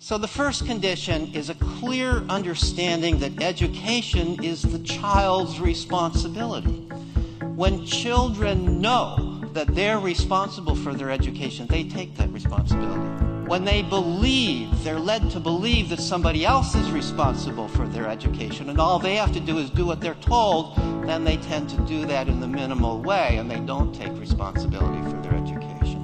So the first condition is a clear understanding that education is the child's responsibility. When children know that they're responsible for their education, they take that responsibility. When they believe, they're led to believe that somebody else is responsible for their education and all they have to do is do what they're told, then they tend to do that in the minimal way and they don't take responsibility for their education.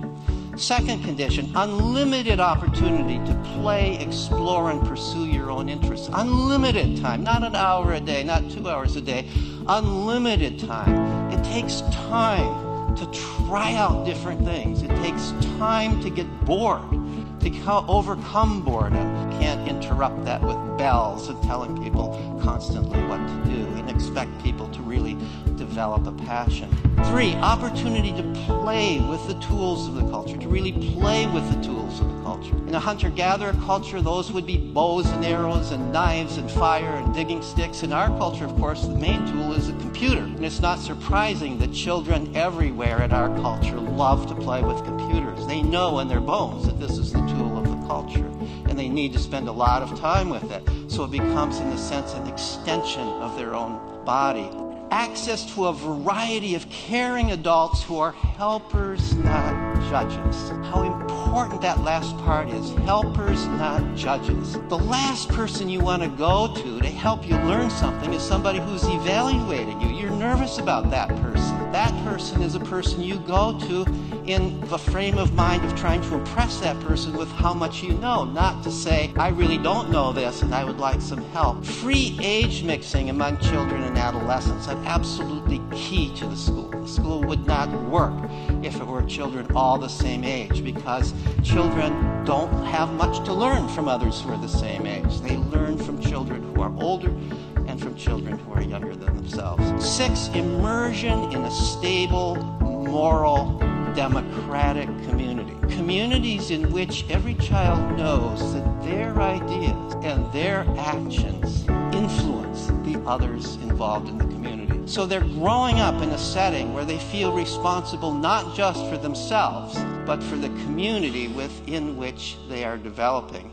Second condition, unlimited opportunity to play, explore, and pursue your own interests. Unlimited time, not an hour a day, not 2 hours a day, unlimited time. It takes time to try out different things. It takes time to get bored, to overcome boredom. You can't interrupt that with bells and telling people constantly what to do and expect people to really develop a passion. 3, opportunity to play with the tools of the culture, to really play with the tools of the culture. In a hunter-gatherer culture, those would be bows and arrows and knives and fire and digging sticks. In our culture, of course, the main tool is a computer. And it's not surprising that children everywhere in our culture love to play with computers. They know in their bones that this is the tool of the culture, and they need to spend a lot of time with it. So it becomes, in a sense, an extension of their own body. Access to a variety of caring adults who are helpers, not judges. How important that last part is. Helpers, not judges. The last person you want to go to help you learn something is somebody who's evaluating you. You're nervous about that person. That person is a person you go to in the frame of mind of trying to impress that person with how much you know, not to say, I really don't know this and I would like some help. Free age mixing among children and adolescents are absolutely key to the school. The school would not work if it were children all the same age, because children don't have much to learn from others who are the same age. They learn from children who are older and from children who are younger than themselves. 6, immersion in a stable, moral, democratic community. Communities in which every child knows that their ideas and their actions influence the others involved in the community. So they're growing up in a setting where they feel responsible not just for themselves, but for the community within which they are developing.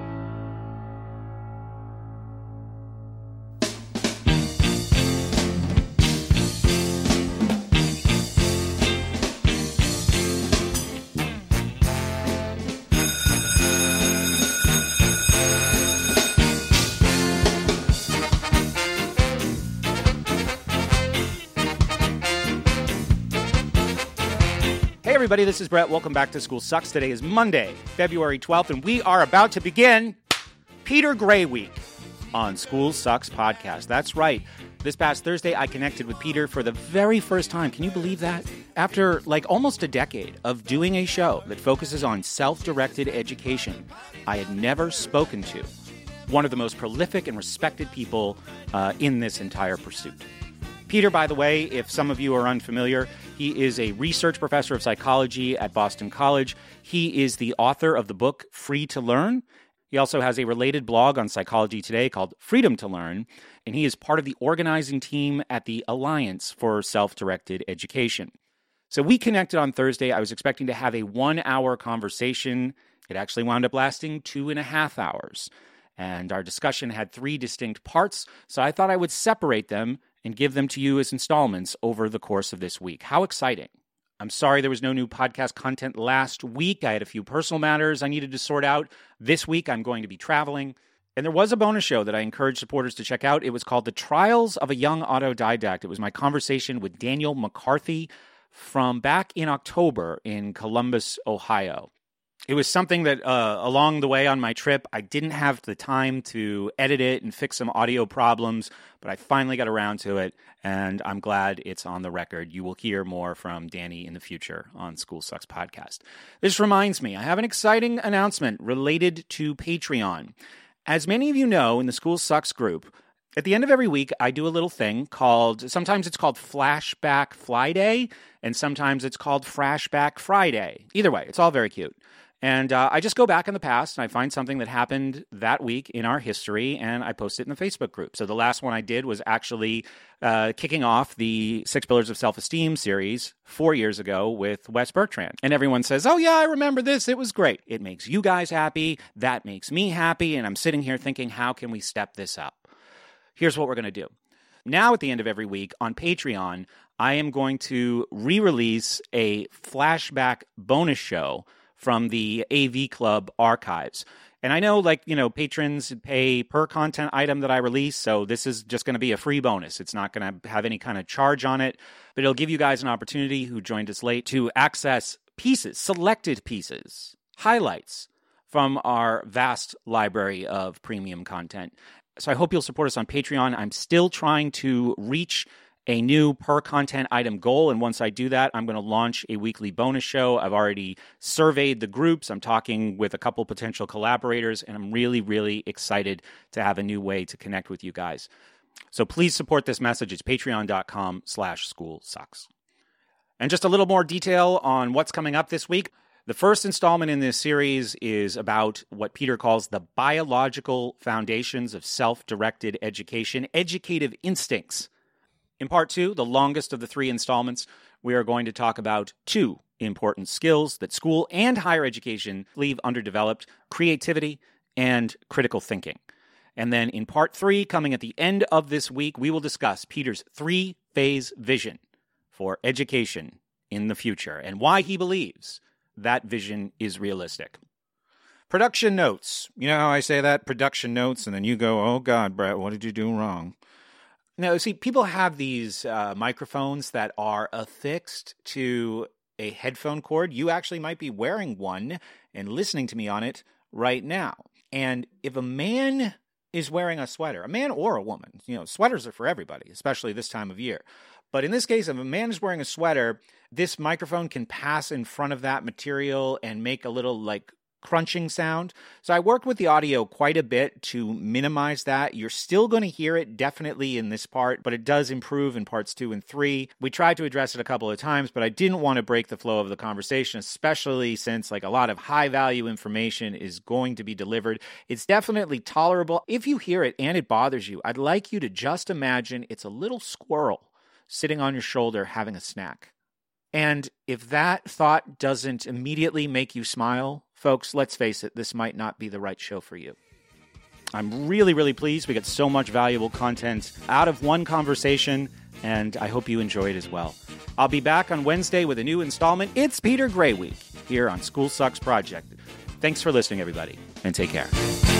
Hey everybody, this is Brett. Welcome back to School Sucks. Today is Monday, February 12th, and we are about to begin Peter Gray Week on School Sucks podcast. That's right. This past Thursday, I connected with Peter for the very first time. Can you believe that? After almost a decade of doing a show that focuses on self-directed education, I had never spoken to one of the most prolific and respected people in this entire pursuit. Peter, by the way, if some of you are unfamiliar, he is a research professor of psychology at Boston College. He is the author of the book Free to Learn. He also has a related blog on Psychology Today called Freedom to Learn, and he is part of the organizing team at the Alliance for Self-Directed Education. So we connected on Thursday. I was expecting to have a 1-hour conversation. It actually wound up lasting 2.5 hours. And our discussion had 3 distinct parts, so I thought I would separate them and give them to you as installments over the course of this week. How exciting. I'm sorry there was no new podcast content last week. I had a few personal matters I needed to sort out. This week I'm going to be traveling. And there was a bonus show that I encourage supporters to check out. It was called The Trials of a Young Autodidact. It was my conversation with Daniel McCarthy from back in October in Columbus, Ohio. It was something that along the way on my trip, I didn't have the time to edit it and fix some audio problems, but I finally got around to it, and I'm glad it's on the record. You will hear more from Danny in the future on School Sucks podcast. This reminds me, I have an exciting announcement related to Patreon. As many of you know, in the School Sucks group, at the end of every week, I do a little thing sometimes it's called Flashback Friday, and sometimes it's called Frashback Friday. Either way, it's all very cute. And I just go back in the past and I find something that happened that week in our history and I post it in the Facebook group. So the last one I did was actually kicking off the 6 Pillars of Self-Esteem series 4 years ago with Wes Bertrand. And everyone says, oh yeah, I remember this. It was great. It makes you guys happy. That makes me happy. And I'm sitting here thinking, how can we step this up? Here's what we're going to do. Now at the end of every week on Patreon, I am going to re-release a flashback bonus show from the AV Club archives. And I know, patrons pay per content item that I release, so this is just going to be a free bonus. It's not going to have any kind of charge on it, but it'll give you guys an opportunity who joined us late to access pieces, selected pieces, highlights from our vast library of premium content. So I hope you'll support us on Patreon. I'm still trying to reach a new per content item goal. And once I do that, I'm going to launch a weekly bonus show. I've already surveyed the groups. I'm talking with a couple potential collaborators, and I'm really, really excited to have a new way to connect with you guys. So please support this message. It's patreon.com/schoolsucks. And just a little more detail on what's coming up this week. The first installment in this series is about what Peter calls the biological foundations of self-directed education, educative instincts. In part 2, the longest of the 3 installments, we are going to talk about 2 important skills that school and higher education leave underdeveloped: creativity and critical thinking. And then in part 3, coming at the end of this week, we will discuss Peter's 3-phase vision for education in the future and why he believes that vision is realistic. Production notes. You know how I say that? Production notes, and then you go, oh God, Brett, what did you do wrong? Now, see, people have these microphones that are affixed to a headphone cord. You actually might be wearing one and listening to me on it right now. And if a man is wearing a sweater, a man or a woman, sweaters are for everybody, especially this time of year. But in this case, if a man is wearing a sweater, this microphone can pass in front of that material and make a little crunching sound. So I worked with the audio quite a bit to minimize that. You're still going to hear it definitely in this part, but it does improve in parts 2 and 3. We tried to address it a couple of times, but I didn't want to break the flow of the conversation, especially since a lot of high value information is going to be delivered. It's definitely tolerable. If you hear it and it bothers you, I'd like you to just imagine it's a little squirrel sitting on your shoulder having a snack. And if that thought doesn't immediately make you smile, folks, let's face it, this might not be the right show for you. I'm really, really pleased. We got so much valuable content out of one conversation, and I hope you enjoy it as well. I'll be back on Wednesday with a new installment. It's Peter Gray Week here on School Sucks Project. Thanks for listening, everybody, and take care.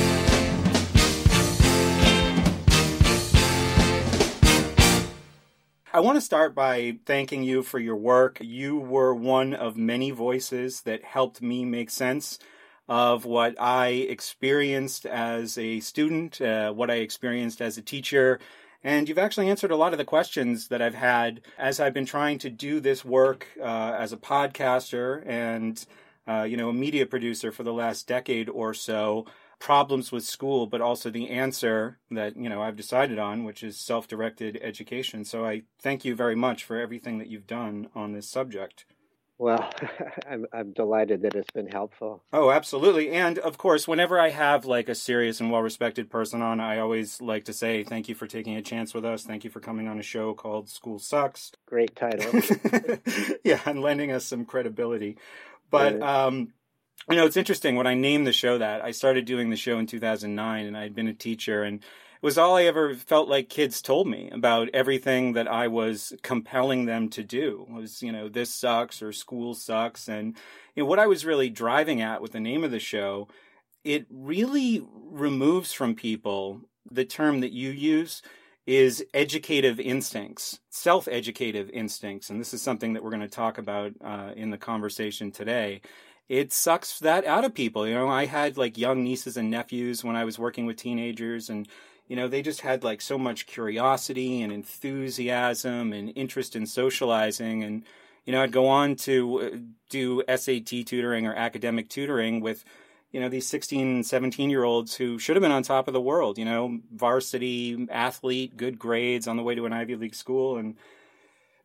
I want to start by thanking you for your work. You were one of many voices that helped me make sense of what I experienced as a student, what I experienced as a teacher. And you've actually answered a lot of the questions that I've had as I've been trying to do this work as a podcaster and, a media producer for the last decade or so. Problems with school, but also the answer that, I've decided on, which is self-directed education. So I thank you very much for everything that you've done on this subject. Well, I'm delighted that it's been helpful. Oh, absolutely. And of course, whenever I have a serious and well-respected person on, I always like to say, thank you for taking a chance with us. Thank you for coming on a show called School Sucks. Great title. Yeah, and lending us some credibility. But, it's interesting. When I named the show that, I started doing the show in 2009, and I had been a teacher, and it was all I ever felt like kids told me about everything that I was compelling them to do. It was, this sucks or school sucks. And what I was really driving at with the name of the show, it really removes from people the term that you use is educative instincts, self-educative instincts. And this is something that we're going to talk about in the conversation today. It sucks that out of people. I had young nieces and nephews when I was working with teenagers, and, they just had so much curiosity and enthusiasm and interest in socializing. And, I'd go on to do SAT tutoring or academic tutoring with, these 16, 17-year-olds who should have been on top of the world, varsity athlete, good grades on the way to an Ivy League school. And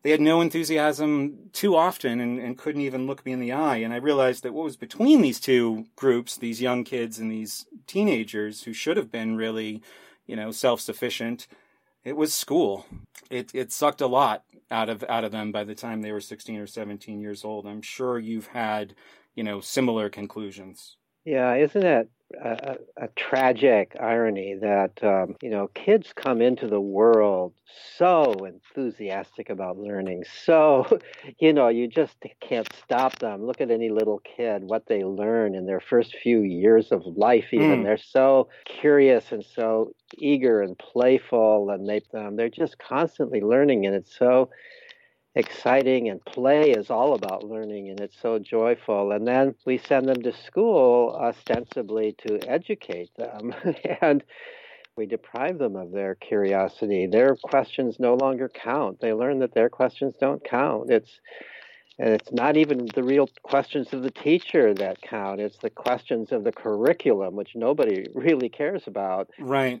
they had no enthusiasm too often and couldn't even look me in the eye. And I realized that what was between these two groups, these young kids and these teenagers who should have been really, self-sufficient, it was school. It sucked a lot out of them by the time they were 16 or 17 years old. I'm sure you've had, similar conclusions. Yeah, isn't it a tragic irony that, kids come into the world so enthusiastic about learning. So, you just can't stop them. Look at any little kid, what they learn in their first few years of life even. They're so curious and so eager and playful, and they're just constantly learning, and it's so exciting, and play is all about learning, and it's so joyful. And then we send them to school ostensibly to educate them, and we deprive them of their curiosity. Their questions no longer count. They learn that their questions don't count. And it's not even the real questions of the teacher that count. It's the questions of the curriculum, which nobody really cares about. Right.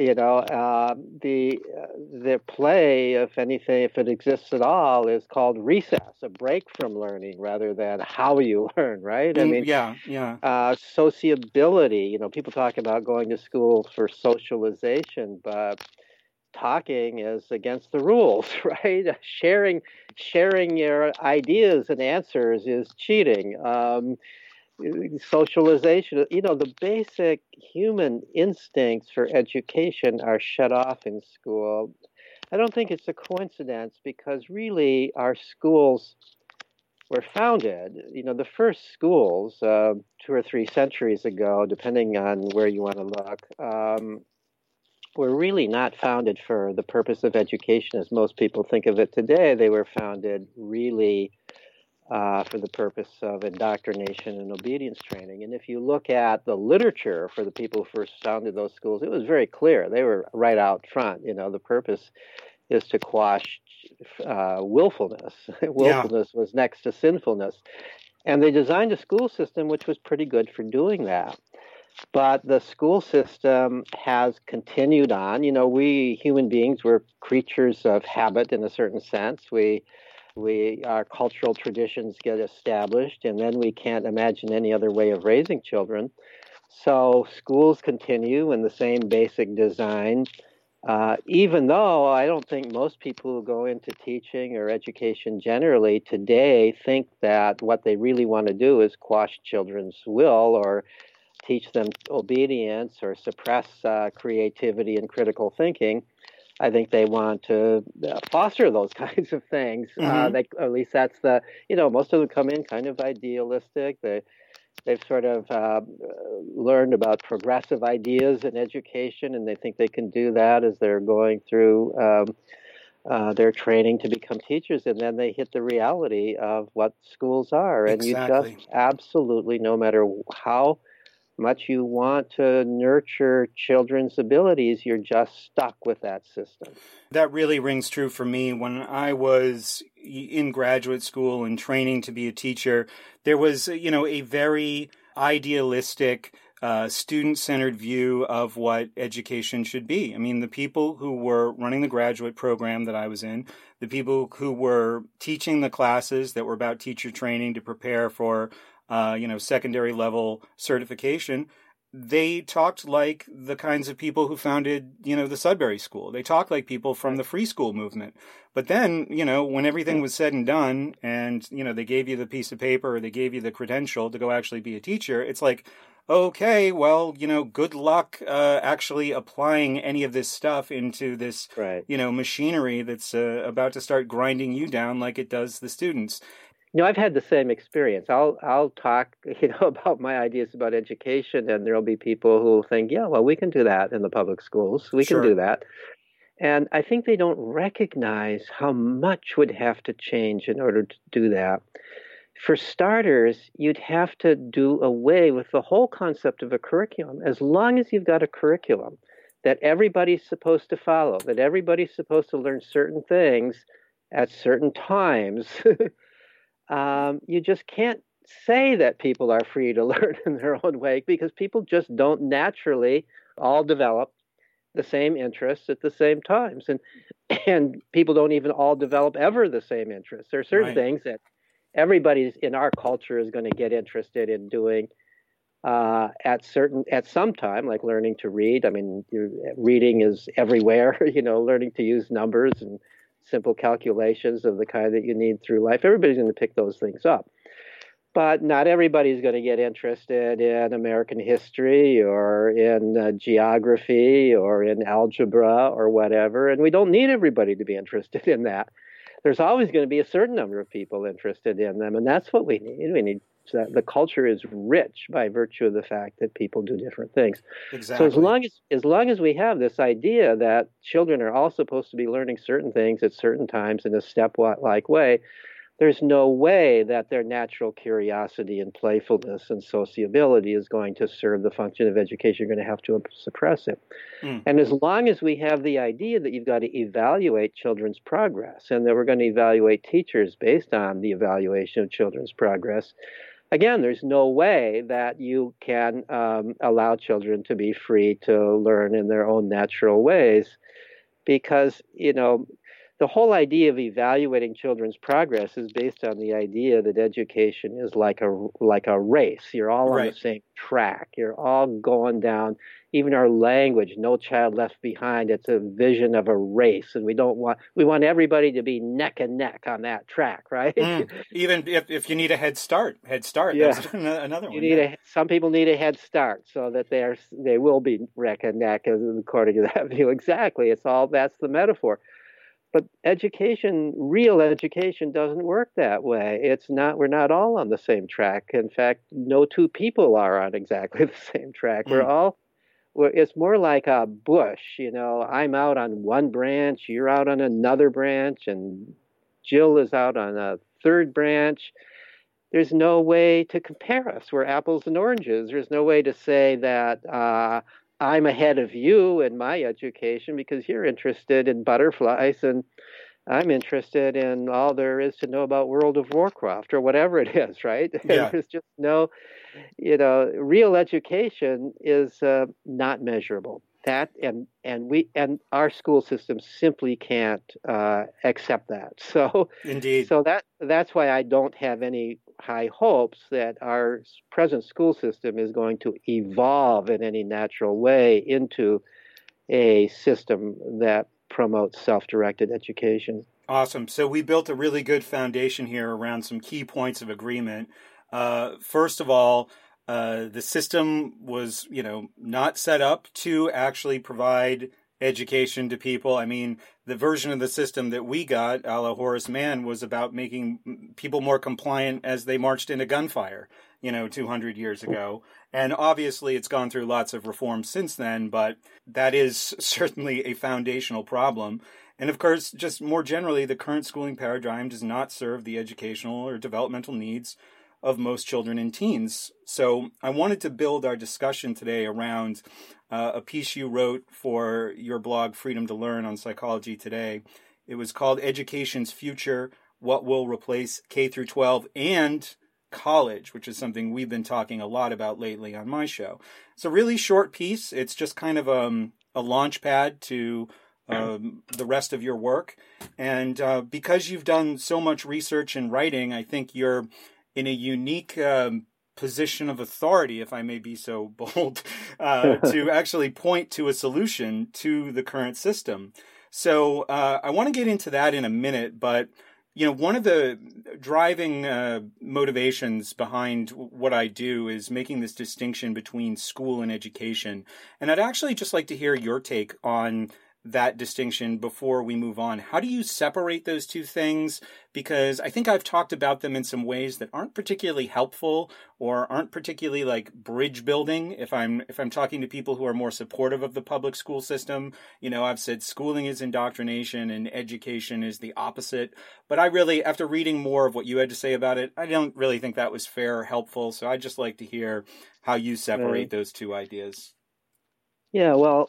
The play, if anything, if it exists at all, is called recess, a break from learning, rather than how you learn. Right. Sociability. People talk about going to school for socialization, but talking is against the rules, right? Sharing your ideas and answers is cheating. Socialization, the basic human instincts for education are shut off in school. I don't think it's a coincidence, because really our schools were founded, the first schools 2 or 3 centuries ago, depending on where you want to look, were really not founded for the purpose of education as most people think of it today. They were founded really for the purpose of indoctrination and obedience training. And if you look at the literature for the people who first founded those schools, it was very clear. They were right out front. The purpose is to quash willfulness. Willfulness was next to sinfulness. And they designed a school system which was pretty good for doing that. But the school system has continued on. We human beings, we're creatures of habit in a certain sense. Our cultural traditions get established, and then we can't imagine any other way of raising children. So schools continue in the same basic design, even though I don't think most people who go into teaching or education generally today think that what they really want to do is quash children's will or teach them obedience or suppress creativity and critical thinking. I think they want to foster those kinds of things. At least that's most of them come in kind of idealistic. They've sort of learned about progressive ideas in education, and they think they can do that as they're going through their training to become teachers, and then they hit the reality of what schools are. And Exactly. You just absolutely, no matter how much you want to nurture children's abilities, you're just stuck with that system. That really rings true for me. When I was in graduate school and training to be a teacher, there was, a very idealistic, student-centered view of what education should be. I mean, the people who were running the graduate program that I was in, the people who were teaching the classes that were about teacher training to prepare for secondary level certification, they talked like the kinds of people who founded, the Sudbury School. They talked like people from the free school movement. But then, when everything was said and done and, they gave you the piece of paper or they gave you the credential to go actually be a teacher, it's like, okay, well, good luck actually applying any of this stuff into this, right. Machinery that's about to start grinding you down like it does the students. I've had the same experience. I'll talk, about my ideas about education, and there'll be people who will think, yeah, well, we can do that in the public schools. We Sure. can do that. And I think they don't recognize how much would have to change in order to do that. For starters, you'd have to do away with the whole concept of a curriculum. As long as you've got a curriculum that everybody's supposed to follow, that everybody's supposed to learn certain things at certain times, you just can't say that people are free to learn in their own way, because people just don't naturally all develop the same interests at the same times, and people don't even all develop ever the same interests. There are certain things that everybody in our culture is going to get interested in doing at some time, like learning to read. I mean, reading is everywhere. Learning to use numbers and simple calculations of the kind that you need through life. Everybody's going to pick those things up. But not everybody's going to get interested in American history or in geography or in algebra or whatever. And we don't need everybody to be interested in that. There's always going to be a certain number of people interested in them. And that's what we need. We need the culture is rich by virtue of the fact that people do different things. Exactly. So as long as we have this idea that children are all supposed to be learning certain things at certain times in a step-like way, there's no way that their natural curiosity and playfulness and sociability is going to serve the function of education. You're going to have to suppress it. And as long as we have the idea that you've got to evaluate children's progress and that we're going to evaluate teachers based on the evaluation of children's progress, again, there's no way that you can allow children to be free to learn in their own natural ways, because, the whole idea of evaluating children's progress is based on the idea that education is like a race. You're all on the same track. You're all going down. Even our language, No Child Left Behind, it's a vision of a race, and we want everybody to be neck and neck on that track, right? Even if you need a head start. Yeah. That's another one. Some people need a head start so that they will be neck and neck, according to that view. Exactly. That's the metaphor. But real education doesn't work that way. We're not all on the same track. In fact, no two people are on exactly the same track. It's more like a bush, I'm out on one branch, you're out on another branch, and Jill is out on a third branch. There's no way to compare us. We're apples and oranges. There's no way to say that I'm ahead of you in my education because you're interested in butterflies and I'm interested in all there is to know about World of Warcraft or whatever it is, right? Yeah. There's just no, real education is not measurable. That and our school system simply can't accept that. So indeed. So that's why I don't have any high hopes that our present school system is going to evolve in any natural way into a system that promotes self-directed education. Awesome. So we built a really good foundation here around some key points of agreement. First of all, the system was, not set up to actually provide education to people. I mean, the version of the system that we got, a la Horace Mann, was about making people more compliant as they marched into gunfire, 200 years ago. And obviously it's gone through lots of reforms since then, but that is certainly a foundational problem. And of course, just more generally, the current schooling paradigm does not serve the educational or developmental needs of most children and teens. So I wanted to build our discussion today around a piece you wrote for your blog, Freedom to Learn, on Psychology Today. It was called Education's Future, What Will Replace K through 12 and College, which is something we've been talking a lot about lately on my show. It's a really short piece. It's just kind of a launch pad to the rest of your work. And because you've done so much research and writing, I think you're in a unique position of authority, if I may be so bold, to actually point to a solution to the current system. So I want to get into that in a minute, but one of the driving motivations behind what I do is making this distinction between school and education. And I'd actually just like to hear your take on that distinction before we move on. How do you separate those two things? Because I think I've talked about them in some ways that aren't particularly helpful or aren't particularly like bridge building. If I'm talking to people who are more supportive of the public school system, I've said schooling is indoctrination and education is the opposite. But I really, after reading more of what you had to say about it, I don't really think that was fair or helpful. So I'd just like to hear how you separate those two ideas. Yeah, well,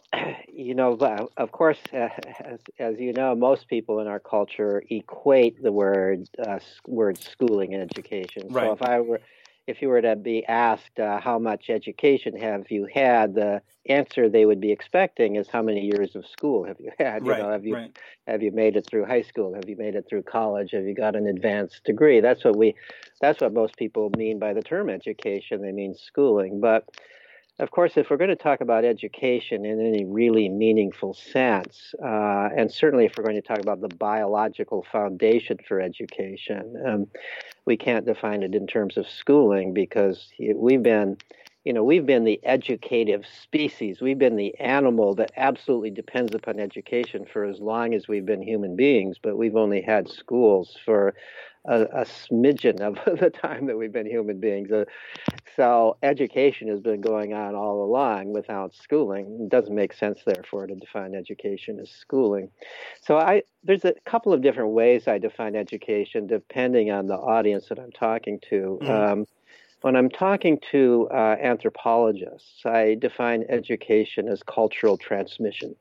of course, as you know, most people in our culture equate the word schooling and education. Right. So if you were to be asked how much education have you had, the answer they would be expecting is how many years of school have you had? Right, Have you made it through high school? Have you made it through college? Have you got an advanced degree? That's what most people mean by the term education. They mean schooling. But of course, if we're going to talk about education in any really meaningful sense, and certainly if we're going to talk about the biological foundation for education, we can't define it in terms of schooling because we've been the educative species. We've been the animal that absolutely depends upon education for as long as we've been human beings, but we've only had schools for a smidgen of the time that we've been human beings. So education has been going on all along without schooling. It doesn't make sense, therefore, to define education as schooling. So there's a couple of different ways I define education depending on the audience that I'm talking to. Mm-hmm. When I'm talking to anthropologists, I define education as cultural transmission.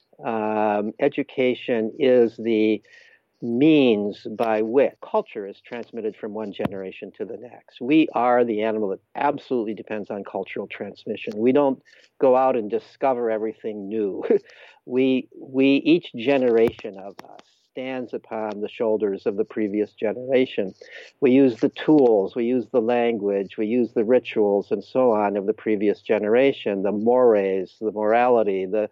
Education is the means by which culture is transmitted from one generation to the next. We are the animal that absolutely depends on cultural transmission. We don't go out and discover everything new. we each generation of us stands upon the shoulders of the previous generation. We use the tools, we use the language, we use the rituals and so on of the previous generation, the mores, the morality, the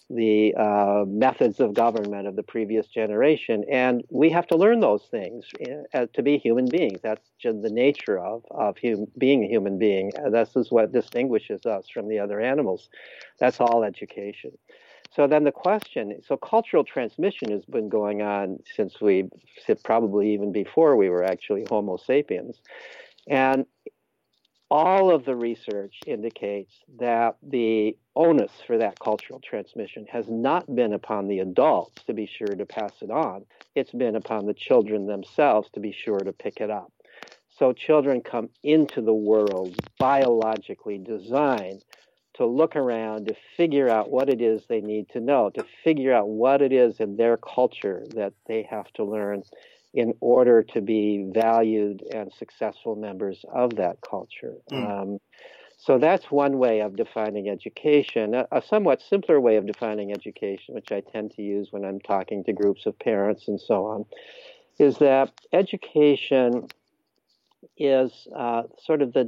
methods of government of the previous generation, and we have to learn those things to be human beings. That's just the nature of being a human being. This is what distinguishes us from the other animals. That's all education. So then cultural transmission has been going on since probably even before we were actually Homo sapiens. And all of the research indicates that the onus for that cultural transmission has not been upon the adults to be sure to pass it on. It's been upon the children themselves to be sure to pick it up. So children come into the world biologically designed to look around, to figure out what it is they need to know, to figure out what it is in their culture that they have to learn in order to be valued and successful members of that culture. So that's one way of defining education. A somewhat simpler way of defining education, which I tend to use when I'm talking to groups of parents and so on, is that education is sort of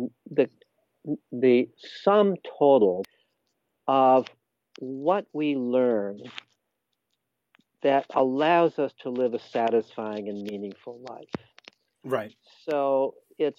the sum total of what we learn that allows us to live a satisfying and meaningful life. Right. So it's,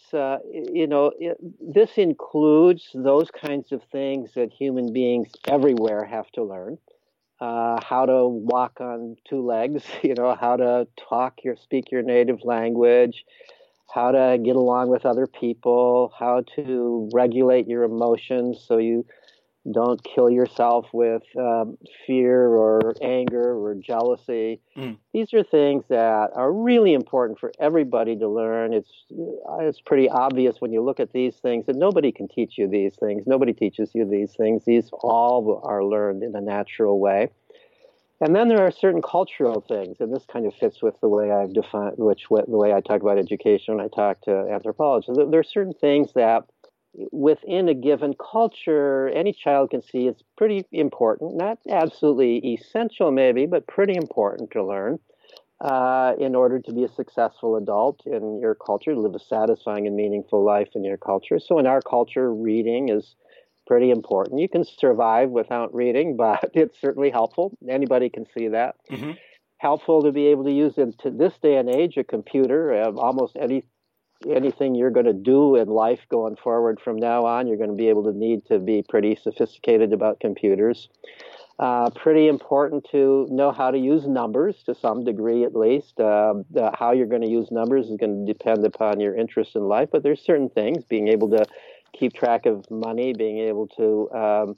this includes those kinds of things that human beings everywhere have to learn. How to walk on two legs, how to speak your native language, how to get along with other people, how to regulate your emotions so you don't kill yourself with fear or anger or jealousy. These are things that are really important for everybody to learn. It's pretty obvious when you look at these things that nobody can teach you these things. Nobody teaches you these things. These all are learned in a natural way. And then there are certain cultural things, and this kind of fits with the way I've defined, the way I talk about education when I talk to anthropologists. There are certain things that within a given culture, any child can see it's pretty important, not absolutely essential maybe, but pretty important to learn in order to be a successful adult in your culture, to live a satisfying and meaningful life in your culture. So in our culture, reading is pretty important. You can survive without reading, but it's certainly helpful. Anybody can see that. Mm-hmm. Helpful to be able to use, in to this day and age, a computer. Almost anything you're going to do in life going forward from now on, you're going to be able to need to be pretty sophisticated about computers. Pretty important to know how to use numbers to some degree, at least. How you're going to use numbers is going to depend upon your interest in life, but there's certain things, being able to keep track of money, being able to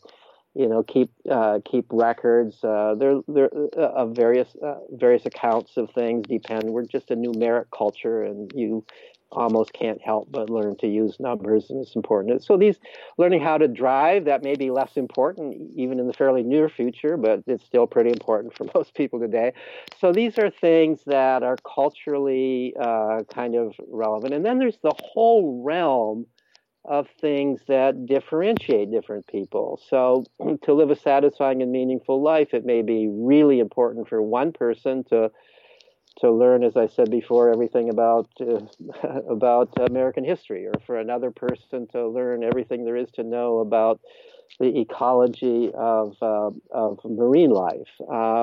keep records. There of various accounts of things depend. We're just a numeric culture, and you almost can't help but learn to use numbers, and it's important. So learning how to drive, that may be less important even in the fairly near future, but it's still pretty important for most people today. So these are things that are culturally kind of relevant. And then there's the whole realm of things that differentiate different people. So to live a satisfying and meaningful life, it may be really important for one person to learn, as I said before, everything about about American history, or for another person to learn everything there is to know about the ecology of marine life.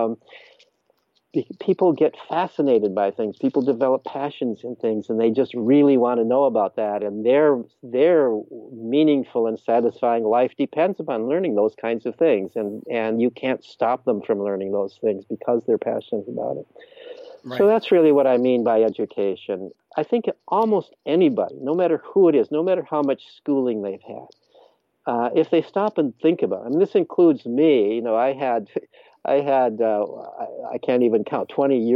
People get fascinated by things. People develop passions in things, and they just really want to know about that. And their meaningful and satisfying life depends upon learning those kinds of things. And you can't stop them from learning those things because they're passionate about it. Right. So that's really what I mean by education. I think almost anybody, no matter who it is, no matter how much schooling they've had, if they stop and think about it, and this includes me, I had I can't even count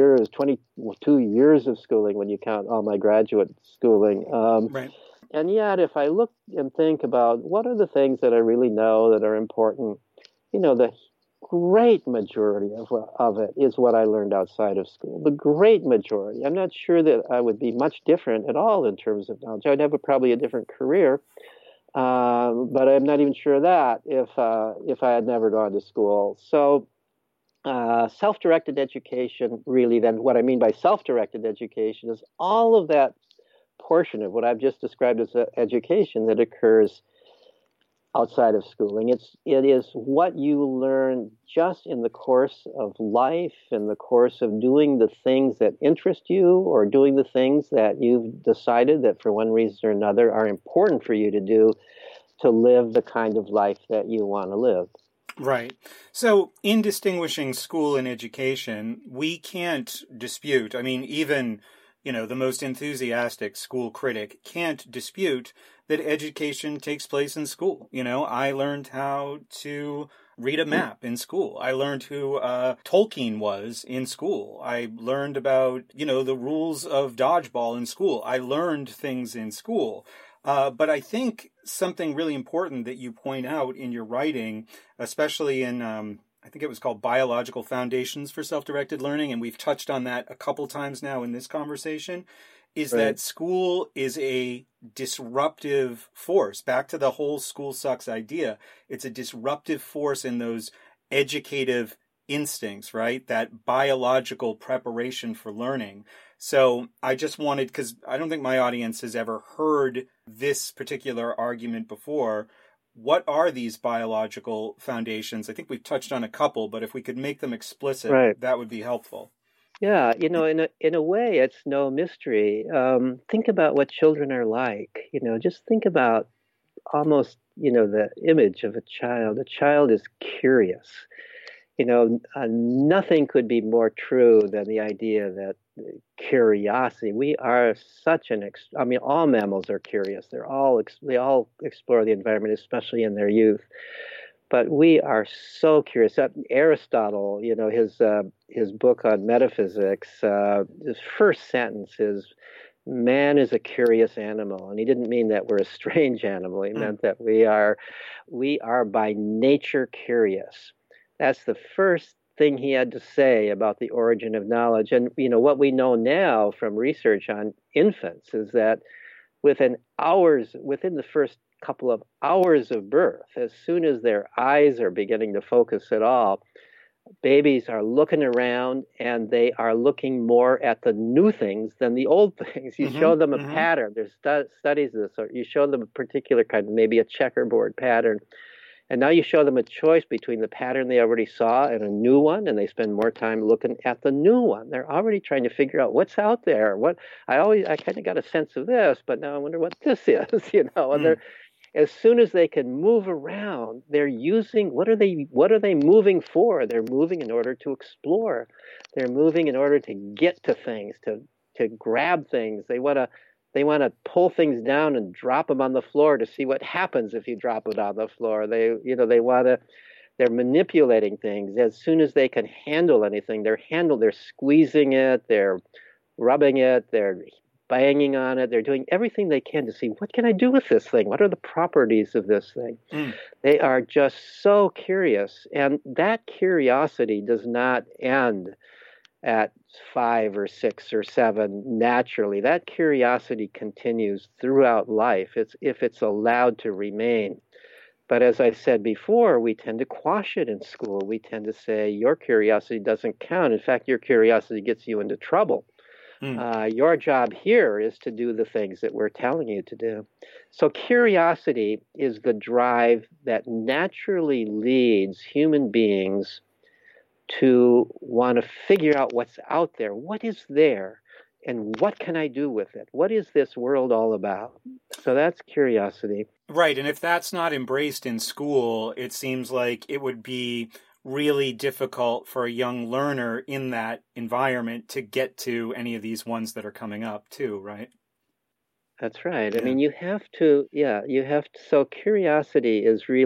22 years of schooling when you count all my graduate schooling. Right. And yet, if I look and think about what are the things that I really know that are important, the great majority of it is what I learned outside of school. The great majority. I'm not sure that I would be much different at all in terms of knowledge. I'd have probably a different career. But I'm not even sure of that if I had never gone to school. So self-directed education, really, then what I mean by self-directed education is all of that portion of what I've just described as education that occurs outside of schooling. It is what you learn just in the course of life, in the course of doing the things that interest you, or doing the things that you've decided that for one reason or another are important for you to do to live the kind of life that you want to live. Right. So in distinguishing school and education, we can't dispute, even, the most enthusiastic school critic can't dispute that education takes place in school. I learned how to read a map in school. I learned who Tolkien was in school. I learned about, the rules of dodgeball in school. I learned things in school. But I think something really important that you point out in your writing, especially in, I think it was called Biological Foundations for Self-Directed Learning, and we've touched on that a couple times now in this conversation, is right. That school is a disruptive force. Back to the whole school sucks idea. It's a disruptive force in those educative instincts, right? That biological preparation for learning. So I just wanted, because I don't think my audience has ever heard this particular argument before. What are these biological foundations? I think we've touched on a couple, but if we could make them explicit, right, that would be helpful. Yeah, in a way, it's no mystery. Think about what children are like. Just think about almost, the image of a child. A child is curious. Nothing could be more true than the idea that curiosity. We are such all mammals are curious. They all explore the environment, especially in their youth. But we are so curious. Aristotle, his book on metaphysics, his first sentence is, "Man is a curious animal," and he didn't mean that we're a strange animal. He meant that we are by nature curious. That's the first thing he had to say about the origin of knowledge. And what we know now from research on infants is that within the first couple of hours of birth, as soon as their eyes are beginning to focus at all, babies are looking around and they are looking more at the new things than the old things. You show them a pattern. There's studies of this. Or you show them a particular kind, maybe a checkerboard pattern. And now you show them a choice between the pattern they already saw and a new one, and they spend more time looking at the new one. They're already trying to figure out what's out there. I kind of got a sense of this, but now I wonder what this is, And they're, as soon as they can move around, they're using, what are they moving for? They're moving in order to explore. They're moving in order to get to things, to grab things. They want to pull things down and drop them on the floor to see what happens if you drop it on the floor. They're manipulating things. As soon as they can handle anything, they're squeezing it, they're rubbing it, they're banging on it, they're doing everything they can to see, what can I do with this thing? What are the properties of this thing? They are just so curious. And that curiosity does not end at 5 or 6 or 7 naturally. That curiosity continues throughout life. It's if it's allowed to remain. But as I said before, we tend to quash it in school. We tend to say your curiosity doesn't count. In fact, your curiosity gets you into trouble. Your job here is to do the things that we're telling you to do. So curiosity is the drive that naturally leads human beings to want to figure out what's out there. What is there? And what can I do with it? What is this world all about? So that's curiosity. Right. And if that's not embraced in school, it seems like it would be really difficult for a young learner in that environment to get to any of these ones that are coming up too, right? That's right. Yeah. I mean, you have to, so curiosity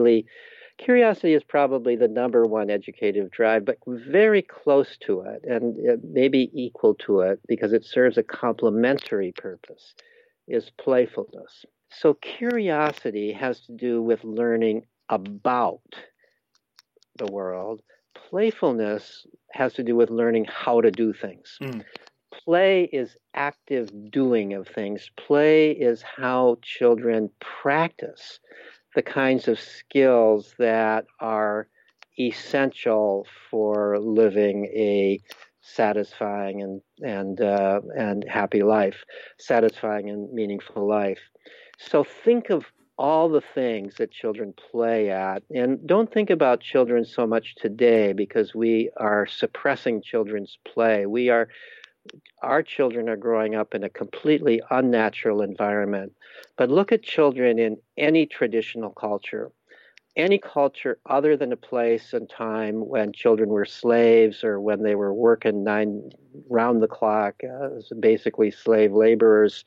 is probably the number one educative drive, but very close to it and maybe equal to it because it serves a complementary purpose, is playfulness. So curiosity has to do with learning about the world. Playfulness has to do with learning how to do things. Play is active doing of things. Play is how children practice the kinds of skills that are essential for living a satisfying and happy life, satisfying and meaningful life. So think of all the things that children play at, and don't think about children so much today because we are suppressing children's play. Our children are growing up in a completely unnatural environment. But look at children in any traditional culture, any culture other than a place and time when children were slaves or when they were working round the clock, basically slave laborers.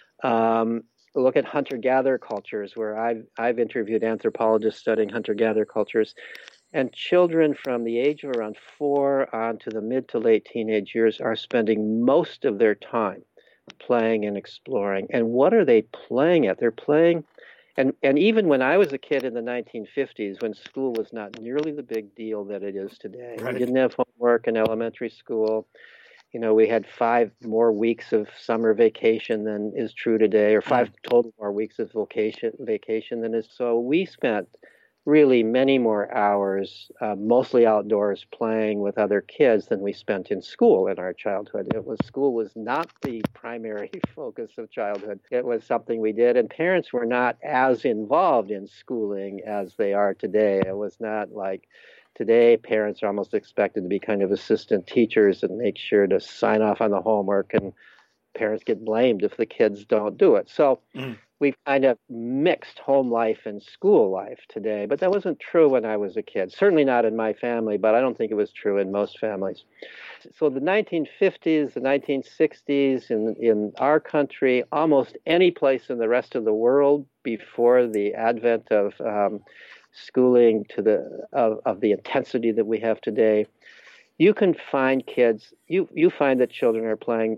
Look at hunter-gatherer cultures, where I've interviewed anthropologists studying hunter-gatherer cultures, and children from the age of around 4 on to the mid to late teenage years are spending most of their time playing and exploring. And what are they playing at? They're playing, and even when I was a kid in the 1950s, when school was not nearly the big deal that it is today, Right. We didn't have homework in elementary school. We had 5 more weeks of summer vacation than is true today, or 5 total more weeks of vacation than is. So we spent really many more hours, mostly outdoors, playing with other kids than we spent in school in our childhood. School was not the primary focus of childhood. It was something we did, and parents were not as involved in schooling as they are today. It was not like today, parents are almost expected to be kind of assistant teachers and make sure to sign off on the homework, and parents get blamed if the kids don't do it. So we've kind of mixed home life and school life today, but that wasn't true when I was a kid. Certainly not in my family, but I don't think it was true in most families. So the 1950s, the 1960s, in our country, almost any place in the rest of the world before the advent of schooling of the intensity that we have today, you can find kids, you find that children are playing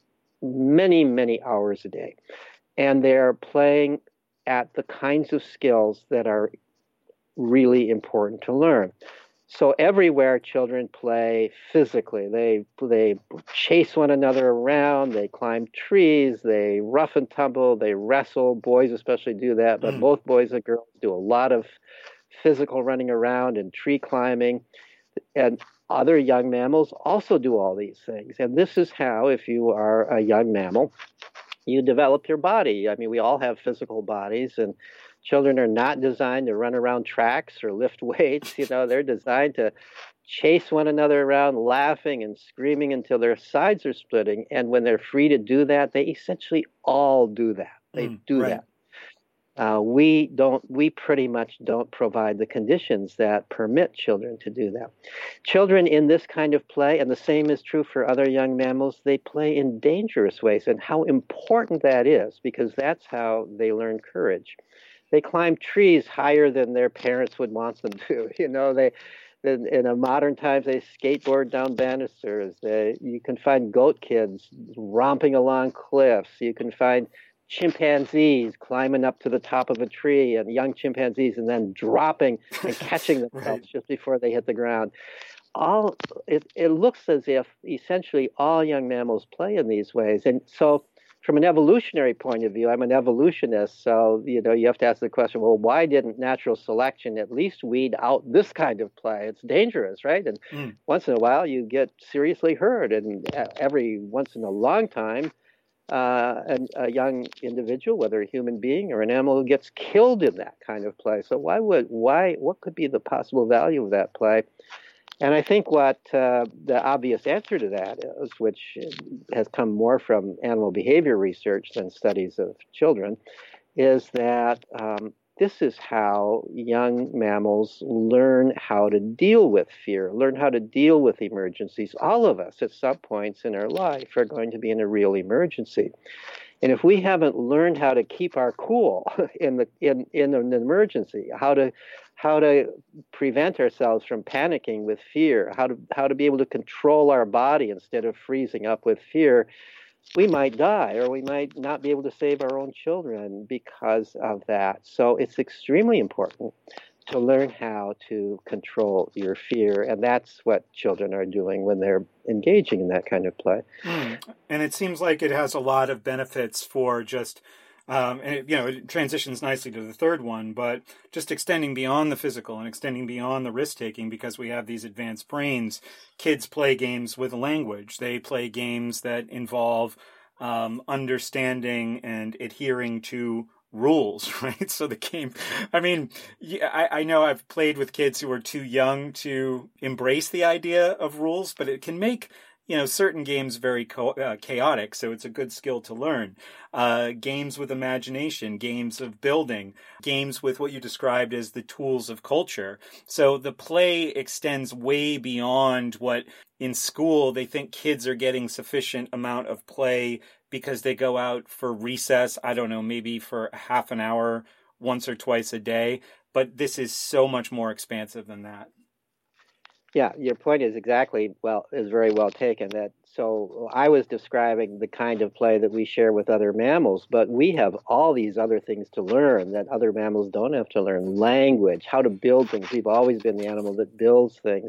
many, many hours a day. And they're playing at the kinds of skills that are really important to learn. So everywhere children play physically, they chase one another around, they climb trees, they rough and tumble, they wrestle. Boys especially do that, but both boys and girls do a lot of physical running around and tree climbing. And other young mammals also do all these things. And this is how, if you are a young mammal, you develop your body. I mean, we all have physical bodies, and children are not designed to run around tracks or lift weights. They're designed to chase one another around, laughing and screaming until their sides are splitting. And when they're free to do that, they essentially all do that. They do right. that. We pretty much don't provide the conditions that permit children to do that. Children in this kind of play, and the same is true for other young mammals, they play in dangerous ways, and how important that is, because that's how they learn courage. They climb trees higher than their parents would want them to. In modern times, they skateboard down banisters. You can find goat kids romping along cliffs. You can find chimpanzees climbing up to the top of a tree, and young chimpanzees, and then dropping and catching themselves just before they hit the ground. it looks as if essentially all young mammals play in these ways. And so from an evolutionary point of view, I'm an evolutionist, so you have to ask the question, well, why didn't natural selection at least weed out this kind of play? It's dangerous, right? And once in a while you get seriously hurt, and every once in a long time a young individual, whether a human being or an animal, gets killed in that kind of play. So what could be the possible value of that play? And I think what the obvious answer to that is, which has come more from animal behavior research than studies of children, is that this is how young mammals learn how to deal with fear, learn how to deal with emergencies. All of us at some points in our life are going to be in a real emergency. And if we haven't learned how to keep our cool in an emergency, how to prevent ourselves from panicking with fear, how to be able to control our body instead of freezing up with fear, we might die, or we might not be able to save our own children because of that. So it's extremely important to learn how to control your fear, and that's what children are doing when they're engaging in that kind of play. And it seems like it has a lot of benefits for just, and it transitions nicely to the third one, but just extending beyond the physical and extending beyond the risk-taking, because we have these advanced brains. Kids play games with language. They play games that involve understanding and adhering to rules, right? So the game, I know I've played with kids who are too young to embrace the idea of rules, but it can make, certain games very chaotic. So it's a good skill to learn. Games with imagination, games of building, games with what you described as the tools of culture. So the play extends way beyond what in school they think kids are getting sufficient amount of play because they go out for recess, I don't know, maybe for half an hour once or twice a day. But this is so much more expansive than that. Yeah, your point is very well taken. So I was describing the kind of play that we share with other mammals, but we have all these other things to learn that other mammals don't have to learn. Language, how to build things. We've always been the animal that builds things.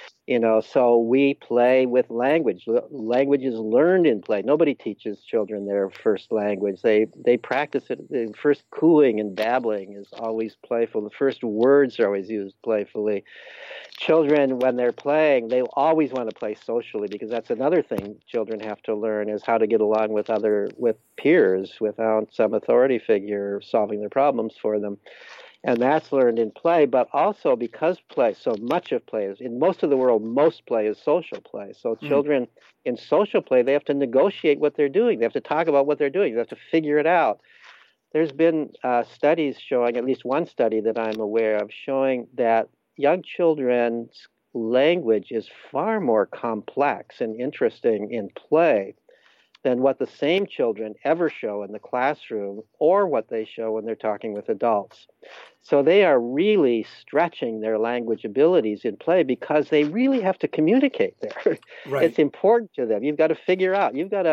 So we play with language. Language is learned in play. Nobody teaches children their first language. They practice it. The first cooing and babbling is always playful. The first words are always used playfully. Children, when they're playing, they always want to play socially, because that's another thing children have to learn, is how to get along with peers without some authority figure solving their problems for them. And that's learned in play, but also because so much of play is, in most of the world, most play is social play. So children in social play, they have to negotiate what they're doing. They have to talk about what they're doing. They have to figure it out. There's been studies showing, at least one study that I'm aware of, showing that young children's language is far more complex and interesting in play than what the same children ever show in the classroom or what they show when they're talking with adults. So they are really stretching their language abilities in play because they really have to communicate there. Right. It's important to them. You've got to figure out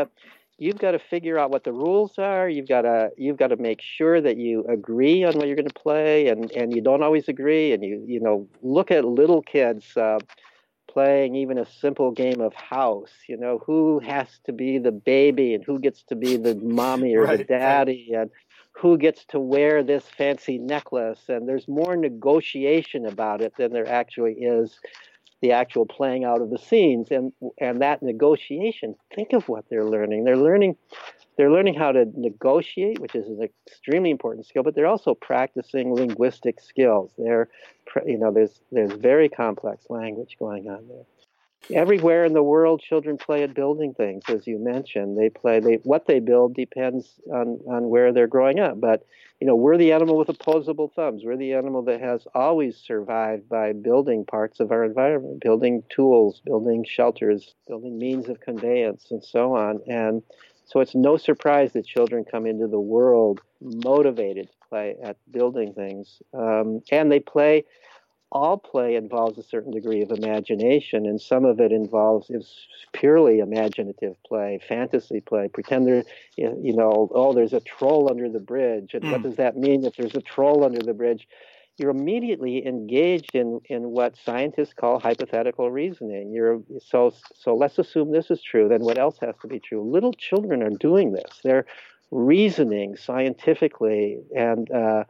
what the rules are. You've got to make sure that you agree on what you're going to play, and you don't always agree. And you look at little kids playing even a simple game of house, who has to be the baby and who gets to be the mommy or the daddy, and who gets to wear this fancy necklace. And there's more negotiation about it than there actually is the actual playing out of the scenes. And that negotiation, think of what they're learning. They're learning how to negotiate, which is an extremely important skill, but they're also practicing linguistic skills. There's very complex language going on there. Everywhere in the world, children play at building things, as you mentioned. What they build depends on where they're growing up. But, we're the animal with opposable thumbs. We're the animal that has always survived by building parts of our environment, building tools, building shelters, building means of conveyance, and so on. And so it's no surprise that children come into the world motivated to play at building things. And they play. All play involves a certain degree of imagination, and some of it is purely imaginative play, fantasy play. Pretend there's a troll under the bridge, and what does that mean if there's a troll under the bridge? you're immediately engaged in what scientists call hypothetical reasoning. So let's assume this is true, then what else has to be true? Little children are doing this. They're reasoning scientifically, and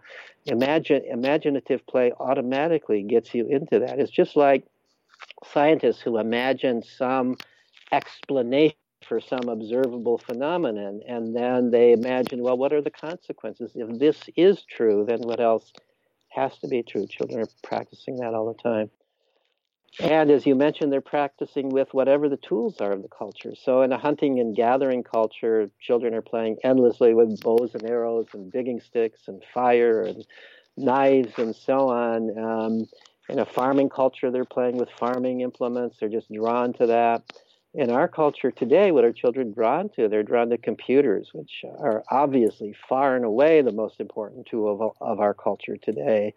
imaginative play automatically gets you into that. It's just like scientists who imagine some explanation for some observable phenomenon, and then they imagine, well, what are the consequences? If this is true, then what else has to be true? Children are practicing that all the time. And as you mentioned, they're practicing with whatever the tools are of the culture. So in a hunting and gathering culture, children are playing endlessly with bows and arrows and digging sticks and fire and knives and so on. In a farming culture, they're playing with farming implements. They're just drawn to that. In our culture today, what are children drawn to? They're drawn to computers, which are obviously far and away the most important tool of our culture today.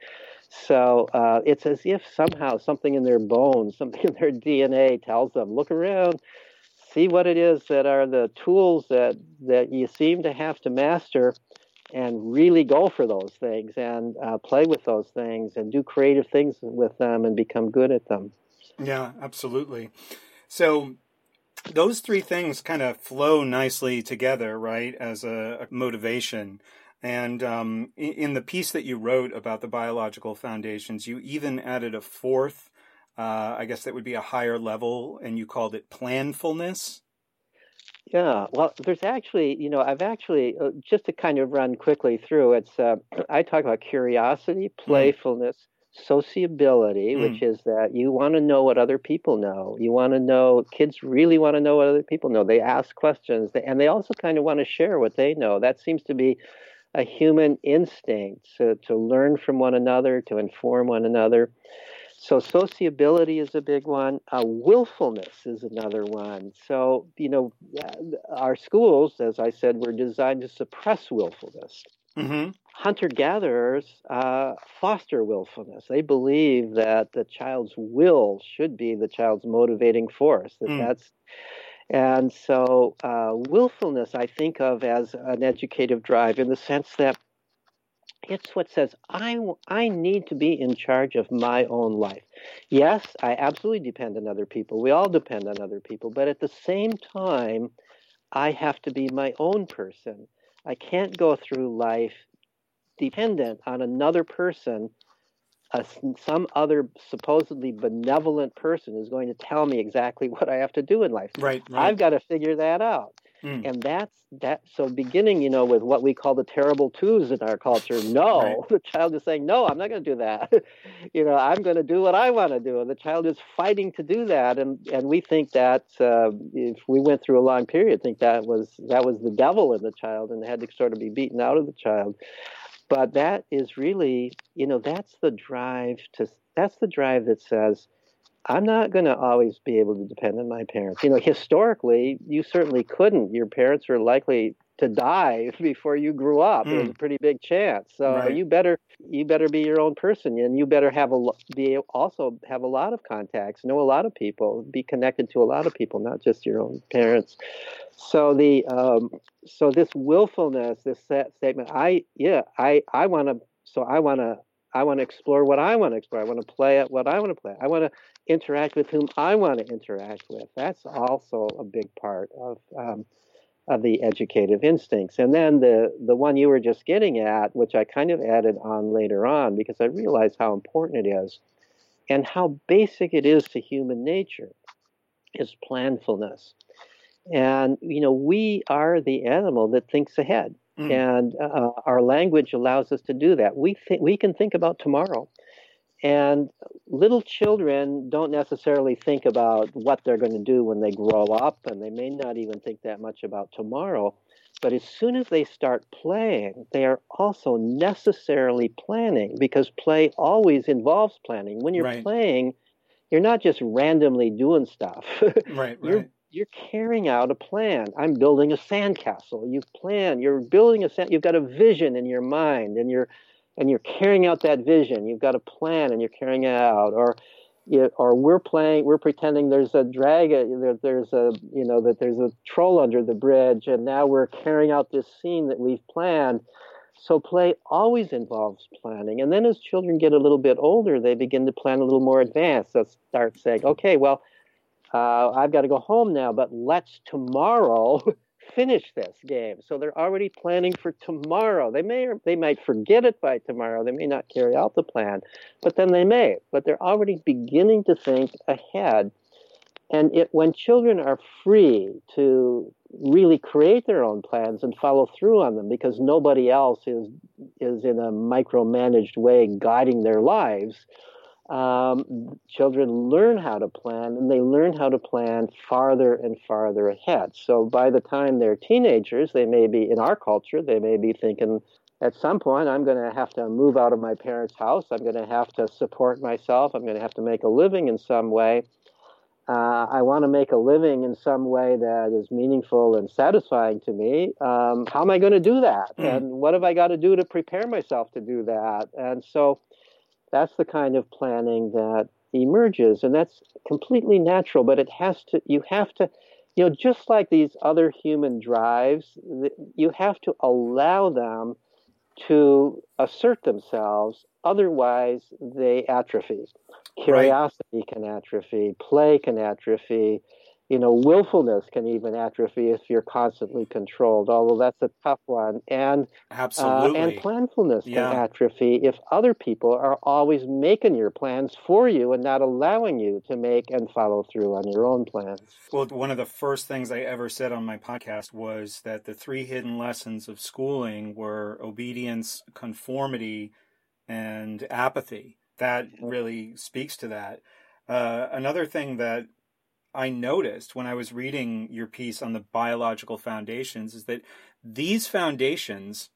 So it's as if somehow something in their bones, something in their DNA tells them, look around, see what it is that are the tools that you seem to have to master, and really go for those things and play with those things and do creative things with them and become good at them. Yeah, absolutely. So those three things kind of flow nicely together, right, as a motivation. And in the piece that you wrote about the biological foundations, you even added a fourth, I guess that would be a higher level, and you called it planfulness. Yeah, well, there's actually, I've actually, just to kind of run quickly through, I talk about curiosity, playfulness, sociability, which is that you want to know what other people know. You want to know, kids really want to know what other people know. They ask questions, and they also kind of want to share what they know. That seems to be a human instinct to learn from one another, to inform one another. So sociability is a big one. Willfulness is another one. So, our schools, as I said, were designed to suppress willfulness. Mm-hmm. Hunter-gatherers foster willfulness. They believe that the child's will should be the child's motivating force. And so willfulness I think of as an educative drive in the sense that it's what says, I need to be in charge of my own life. Yes, I absolutely depend on other people. We all depend on other people. But at the same time, I have to be my own person. I can't go through life dependent on another person, some other supposedly benevolent person who's going to tell me exactly what I have to do in life. Right. I've got to figure that out. And that's that. So beginning, with what we call the terrible twos in our culture, no, right. The child is saying, no, I'm not going to do that. I'm going to do what I want to do. And the child is fighting to do that. And we think that if we went through a long period, think that was the devil in the child and had to sort of be beaten out of the child. But that is really, that's the drive that says, I'm not going to always be able to depend on my parents. Historically, you certainly couldn't. Your parents were likely to die before you grew up. It was a pretty big chance. So right. you better be your own person, and you better also have a lot of contacts, know a lot of people, be connected to a lot of people, not just your own parents. So this willfulness, this statement, I want to explore what I want to explore. I want to play at what I want to play. I want to interact with whom I want to interact with. That's also a big part of the educative instincts. And then the one you were just getting at, which I kind of added on later on because I realized how important it is and how basic it is to human nature, is planfulness. And, we are the animal that thinks ahead. And our language allows us to do that. We can think about tomorrow. And little children don't necessarily think about what they're going to do when they grow up, and they may not even think that much about tomorrow. But as soon as they start playing, they are also necessarily planning, because play always involves planning. When you're right. playing, you're not just randomly doing stuff. Right. You're carrying out a plan. I'm building a sandcastle. You're building you've got a vision in your mind, and you're carrying out that vision. You've got a plan and you're carrying it out. Or we're pretending there's a dragon, that there's a troll under the bridge, and now we're carrying out this scene that we've planned. So play always involves planning. And then as children get a little bit older, they begin to plan a little more advanced. They'll start saying, okay, well, I've got to go home now, but let's tomorrow finish this game. So they're already planning for tomorrow. They might forget it by tomorrow. They may not carry out the plan, but then they may. But they're already beginning to think ahead. And when children are free to really create their own plans and follow through on them, because nobody else is in a micromanaged way guiding their lives, children learn how to plan, and they learn how to plan farther and farther ahead. So by the time they're teenagers, they may be, in our culture, they may be thinking, at some point, I'm going to have to move out of my parents' house. I'm going to have to support myself. I'm going to have to make a living in some way. I want to make a living in some way that is meaningful and satisfying to me. How am I going to do that? And what have I got to do to prepare myself to do that? And so that's the kind of planning that emerges, and that's completely natural, but you have to, just like these other human drives, you have to allow them to assert themselves, otherwise they atrophy. Curiosity can atrophy, play can atrophy, willfulness can even atrophy if you're constantly controlled, although that's a tough one. And absolutely. And planfulness can atrophy if other people are always making your plans for you and not allowing you to make and follow through on your own plans. Well, one of the first things I ever said on my podcast was that the 3 hidden lessons of schooling were obedience, conformity, and apathy. That really speaks to that. Another thing that I noticed when I was reading your piece on the biological foundations is that these foundations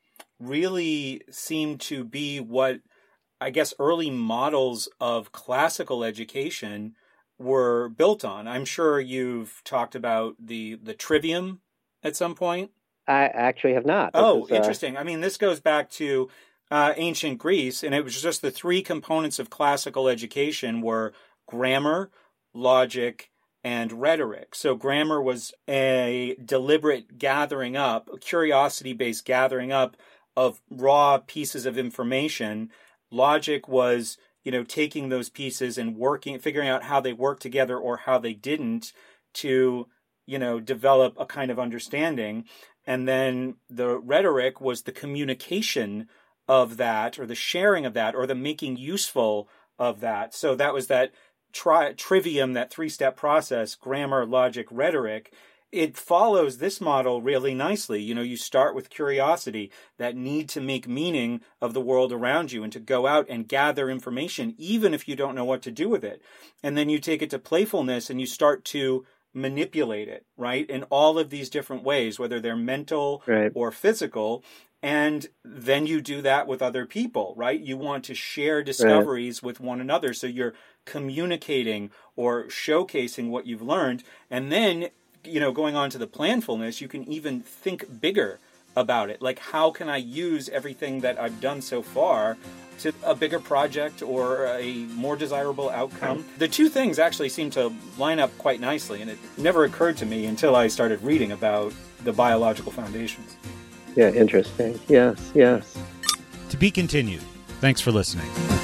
really seem to be what, I guess, early models of classical education were built on. I'm sure you've talked about the trivium at some point. I actually have not. Interesting. I mean, this goes back to ancient Greece, and it was just the 3 components of classical education were grammar, logic, and rhetoric. So grammar was a deliberate gathering up, a curiosity-based gathering up of raw pieces of information. Logic was, taking those pieces and figuring out how they work together or how they didn't to, develop a kind of understanding. And then the rhetoric was the communication of that, or the sharing of that, or the making useful of that. So that was that trivium, that 3-step process: grammar, logic, rhetoric. It follows this model really nicely. You start with curiosity, that need to make meaning of the world around you and to go out and gather information, even if you don't know what to do with it. And then you take it to playfulness and you start to manipulate it, right? In all of these different ways, whether they're mental or physical. And then you do that with other people, right? You want to share discoveries with one another. So you're communicating or showcasing what you've learned. And then, going on to the planfulness, you can even think bigger about it. Like, how can I use everything that I've done so far to a bigger project or a more desirable outcome? The 2 things actually seem to line up quite nicely. And it never occurred to me until I started reading about the biological foundations. Yeah, interesting. Yes. To be continued. Thanks for listening.